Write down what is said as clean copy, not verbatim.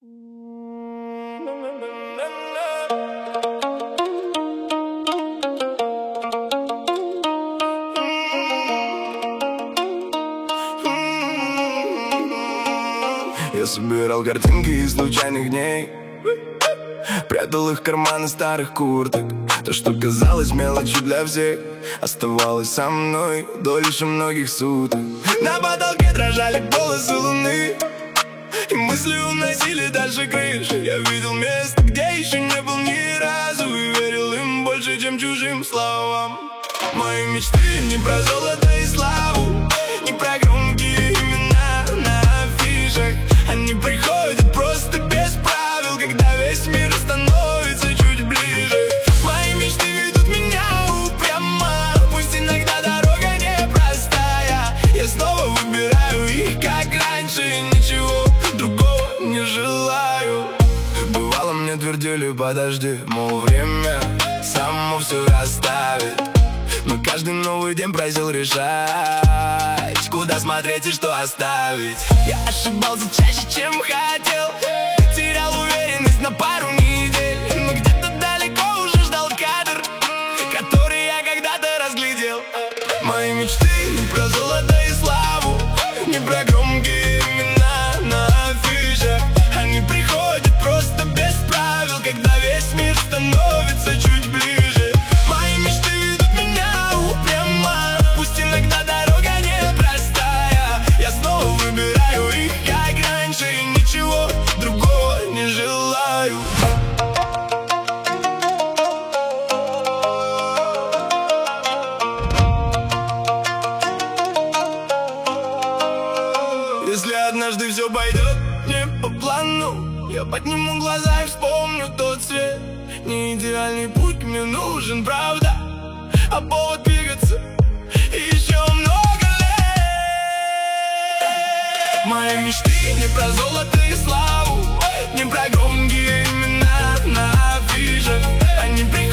Я собирал картинки из случайных дней, прятал их в карманы старых курток. То, что казалось мелочью для всех, оставалось со мной дольше многих суток. На потолке дрожали полосы луны, и мысли уносили дальше крыши. Я видел место, где еще не был ни разу, и верил им больше, чем чужим словам. Мои мечты не про золото и славу, не про громкие имена на афишах. Они приходят просто без правил, когда весь мир становится чуть ближе. Мои мечты ведут меня упрямо, пусть иногда дорога непростая. Я снова выбираю их, как раньше, и ничего другого не желаю. Бывало, мне твердили: подожди, мол, время само все расставит. Но каждый новый день просил решать, куда смотреть и что оставить. Я ошибался чаще, чем хотел, терял уверенность на пару недель. Но где-то далеко уже ждал кадр, который я когда-то разглядел. Мои мечты не про золото и славу, не про громкие имена на афишах. Они приходят просто без правил, когда весь мир становится чуть ближе. Мои мечты ведут меня упрямо, пусть иногда дорога непростая. Я снова выбираю их, как раньше, и ничего другого не желаю. Если однажды все пойдет не по плану, я подниму глаза и вспомню тот свет. Не идеальный путь мне нужен, правда, а повод двигаться еще много лет. Мои мечты не про золото и славу, не про громкие имена на афишах. Они приходят